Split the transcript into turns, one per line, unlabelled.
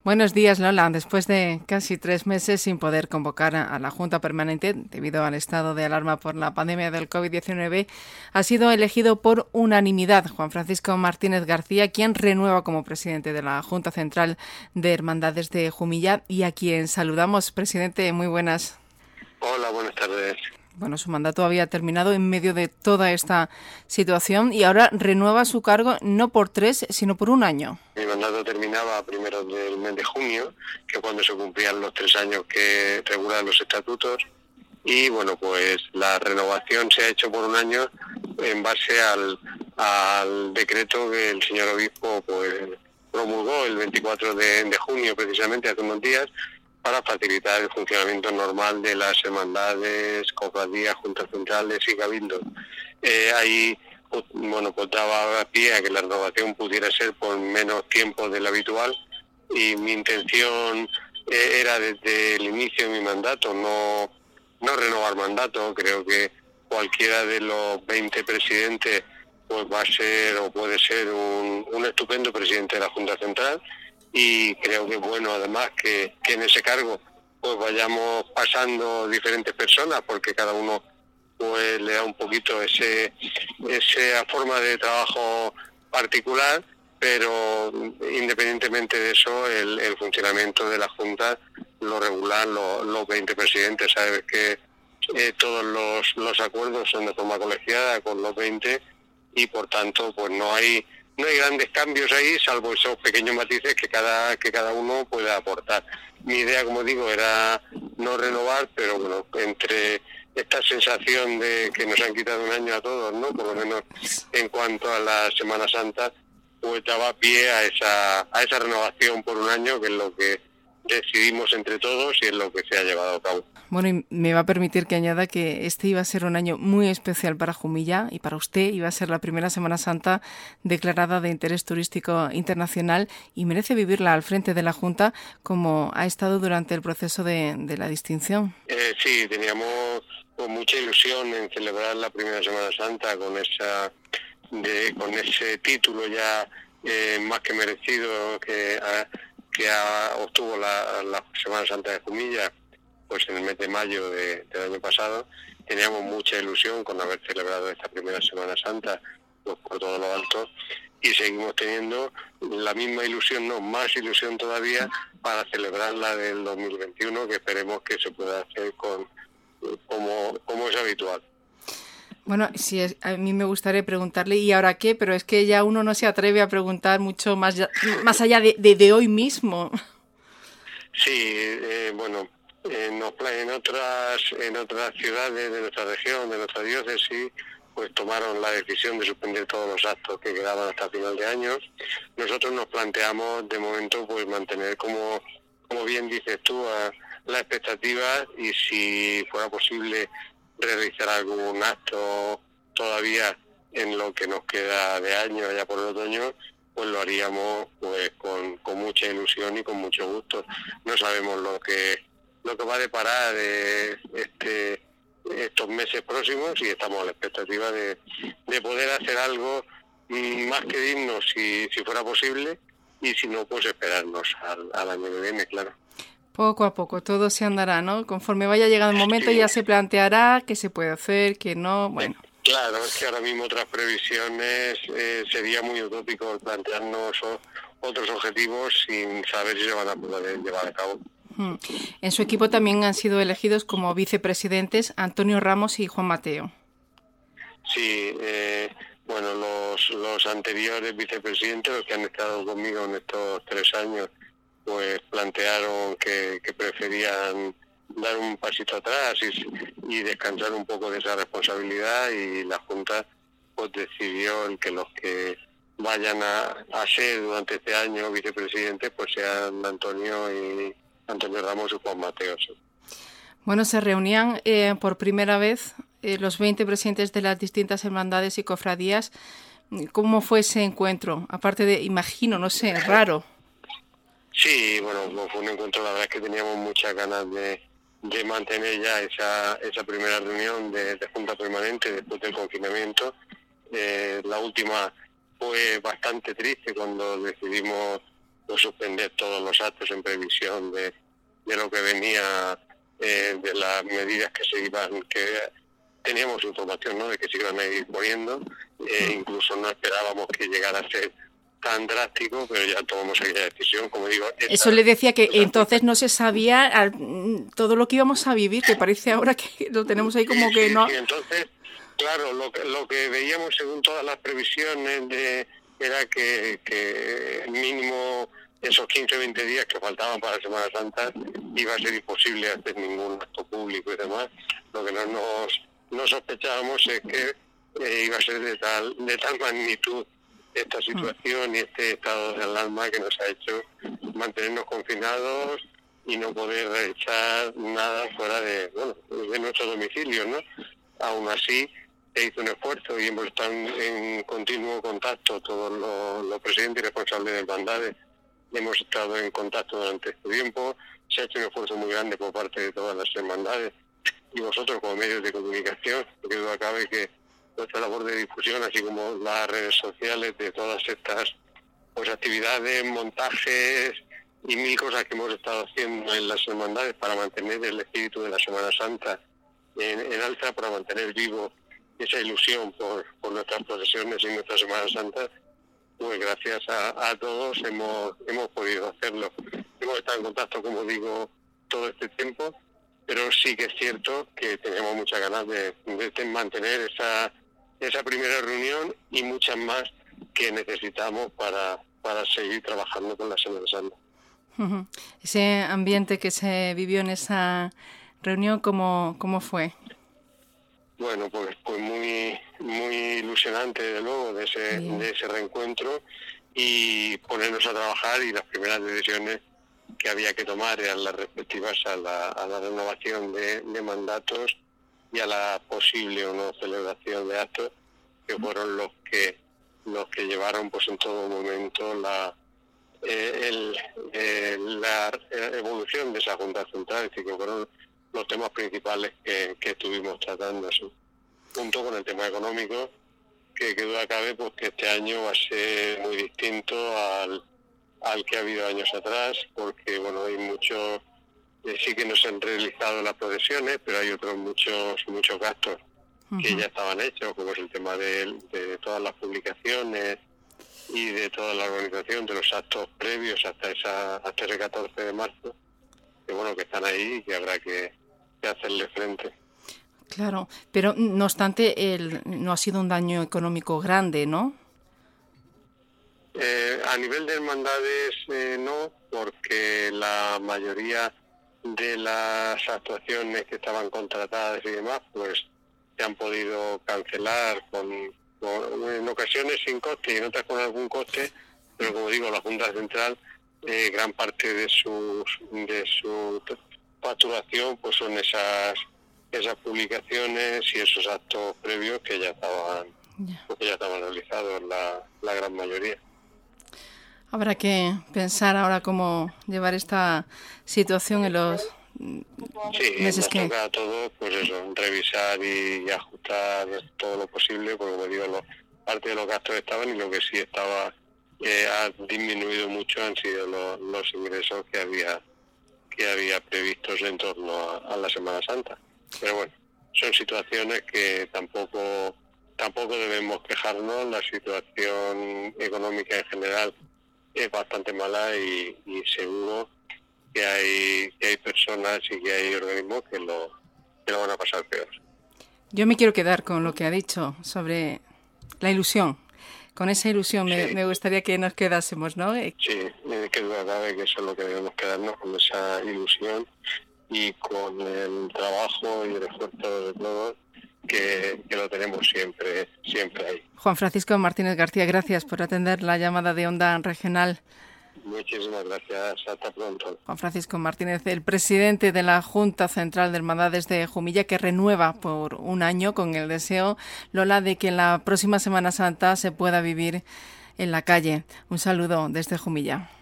Buenos días, Lola. Después de casi 3 meses sin poder convocar a la Junta Permanente debido al estado de alarma por la pandemia del COVID-19, ha sido elegido por unanimidad Juan Francisco Martínez García, quien renueva como presidente de la Junta Central de Hermandades de Jumilla y a quien saludamos. Presidente, muy buenas.
Hola, buenas tardes.
Bueno, su mandato había terminado en medio de toda esta situación y ahora renueva su cargo no por 3, sino por 1 año.
Mi mandato terminaba a primeros del mes de junio, que es cuando se cumplían los 3 años que regulan los estatutos. Y bueno, pues la renovación se ha hecho por 1 año en base al decreto que el señor obispo pues promulgó el 24 de junio, precisamente hace unos días, para facilitar el funcionamiento normal de las hermandades, cofradías, juntas centrales y cabildos. Ahí pues daba pie a que la renovación pudiera ser por menos tiempo del habitual, y mi intención era desde el inicio de mi mandato no renovar mandato. Creo que cualquiera de los 20 presidentes pues va a ser o puede ser un estupendo presidente de la Junta Central, y creo que es bueno además que en ese cargo pues vayamos pasando diferentes personas, porque cada uno pues le da un poquito esa forma de trabajo particular, pero independientemente de eso el funcionamiento de la Junta lo regulan los 20 presidentes. Sabes que todos los acuerdos son de forma colegiada con los 20, y por tanto pues no hay grandes cambios ahí, salvo esos pequeños matices que cada uno puede aportar. Mi idea, como digo, era no renovar, pero bueno, entre esta sensación de que nos han quitado 1 año a todos, ¿no? Por lo menos en cuanto a la Semana Santa, pues daba pie a esa renovación por 1 año, que es lo que decidimos entre todos y es lo que se ha llevado a cabo.
Bueno, y me va a permitir que añada que este iba a ser un año muy especial para Jumilla y para usted. Iba a ser la primera Semana Santa declarada de interés turístico internacional y merece vivirla al frente de la Junta como ha estado durante el proceso de la distinción.
Sí, teníamos pues mucha ilusión en celebrar la primera Semana Santa con ese título ya más que merecido que obtuvo la Semana Santa de Jumilla, pues en el mes de mayo del año pasado. Teníamos mucha ilusión con haber celebrado esta primera Semana Santa pues por todo lo alto, y seguimos teniendo la misma ilusión, no, más ilusión todavía, para celebrar la del 2021, que esperemos que se pueda hacer como es habitual.
Bueno, sí, a mí me gustaría preguntarle ¿y ahora qué? Pero es que ya uno no se atreve a preguntar mucho más allá de hoy mismo.
Sí, bueno, en otras ciudades de nuestra región, de nuestra diócesis, pues tomaron la decisión de suspender todos los actos que quedaban hasta final de año. Nosotros nos planteamos de momento pues mantener, como bien dices tú, la expectativa, y si fuera posible realizar algún acto todavía en lo que nos queda de año, allá por el otoño, pues lo haríamos pues con mucha ilusión y con mucho gusto. No sabemos lo que va a deparar estos meses próximos, y estamos a la expectativa de poder hacer algo más que digno si fuera posible, y si no, pues esperarnos al año que viene, claro.
Poco a poco, todo se andará, ¿no? Conforme vaya llegando el momento
Sí.
ya se planteará qué se puede hacer, qué no, bueno.
Claro, es que ahora mismo otras previsiones sería muy utópico plantearnos otros objetivos sin saber si se van a poder llevar a cabo.
En su equipo también han sido elegidos como vicepresidentes Antonio Ramos y Juan Mateo.
Sí, bueno, los anteriores vicepresidentes, los que han estado conmigo en estos 3 años, pues plantearon que preferían dar un pasito atrás y descansar un poco de esa responsabilidad, y la Junta pues decidió que los que vayan a ser durante este año vicepresidentes pues sean Antonio Ramos y Juan Mateo. Sí.
Bueno, se reunían por primera vez los 20 presidentes de las distintas hermandades y cofradías. ¿Cómo fue ese encuentro? Aparte de, imagino, no sé, raro.
Sí, bueno, fue un encuentro, la verdad es que teníamos muchas ganas de mantener ya esa primera reunión de Junta Permanente después del confinamiento. La última fue bastante triste cuando decidimos pues suspender todos los actos en previsión de lo que venía, de las medidas que se iban, que teníamos información, ¿no?, de que se iban a ir poniendo. Incluso no esperábamos que llegara a ser tan drástico, pero ya tomamos aquella decisión, como digo.
Eso le decía, que entonces no se sabía todo lo que íbamos a vivir, que parece ahora que lo tenemos ahí como que no.
Sí, entonces, claro, lo que veíamos según todas las previsiones era que mínimo esos 15 o 20 días que faltaban para la Semana Santa iba a ser imposible hacer ningún acto público y demás. Lo que no sospechábamos es que iba a ser de tal magnitud esta situación y este estado de alarma que nos ha hecho mantenernos confinados y no poder realizar nada fuera de nuestro domicilio, ¿no? Aún así, se hizo un esfuerzo y hemos estado en continuo contacto, todos los presidentes y responsables de hermandades hemos estado en contacto durante este tiempo. Se ha hecho un esfuerzo muy grande por parte de todas las hermandades y vosotros como medios de comunicación, porque duda cabe que nuestra labor de difusión, así como las redes sociales de todas estas actividades, montajes y mil cosas que hemos estado haciendo en las hermandades para mantener el espíritu de la Semana Santa en alza, para mantener vivo esa ilusión por nuestras procesiones y nuestra Semana Santa, pues gracias a todos hemos podido hacerlo. Hemos estado en contacto, como digo, todo este tiempo, pero sí que es cierto que tenemos muchas ganas de mantener esa primera reunión y muchas más que necesitamos para seguir trabajando con la Semana Santa.
Ese ambiente que se vivió en esa reunión, ¿cómo fue?
Bueno, pues muy muy ilusionante, desde luego, de ese reencuentro y ponernos a trabajar, y las primeras decisiones que había que tomar eran las respectivas a la renovación de mandatos y a la posible o no celebración de actos, que fueron los que llevaron pues en todo momento la evolución de esa Junta Central, es decir, que fueron los temas principales que estuvimos tratando, así, junto con el tema económico, que duda cabe pues que este año va a ser muy distinto al que ha habido años atrás, porque bueno, hay muchos, sí que no se han realizado las procesiones, pero hay otros muchos gastos que ya estaban hechos, como es el tema de todas las publicaciones y de toda la organización de los actos previos hasta ese 14 de marzo, que bueno, que están ahí y que habrá que hacerle frente.
Claro, pero no obstante, no ha sido un daño económico grande, ¿no?
A nivel de hermandades no, porque la mayoría de las actuaciones que estaban contratadas y demás, pues se han podido cancelar en ocasiones sin coste y en otras con algún coste, pero como digo, la Junta Central, gran parte de su facturación pues son esas publicaciones y esos actos previos que ya estaban realizados, la gran mayoría.
Habrá que pensar ahora cómo llevar esta situación en los meses que...
Sí, nos toca a todos, pues eso, revisar y ajustar todo lo posible, porque como digo, parte de los gastos estaban y lo que sí estaba ha disminuido mucho han sido los ingresos que había previstos en torno a la Semana Santa. Pero bueno, son situaciones que tampoco debemos quejarnos. La situación económica en general es bastante mala y seguro que hay personas y que hay organismos que lo van a pasar peor.
Yo me quiero quedar con lo que ha dicho sobre la ilusión. Con esa ilusión sí. me gustaría que nos quedásemos, ¿no?
Sí, que duda cabe que eso es lo que debemos quedarnos, con esa ilusión y con el trabajo y el esfuerzo de todos, que lo tenemos siempre ahí.
Juan Francisco Martínez García, gracias por atender la llamada de Onda Regional.
Muchísimas gracias, hasta pronto.
Juan Francisco Martínez, el presidente de la Junta Central de Hermandades de Jumilla, que renueva por un año con el deseo, Lola, de que la próxima Semana Santa se pueda vivir en la calle. Un saludo desde Jumilla.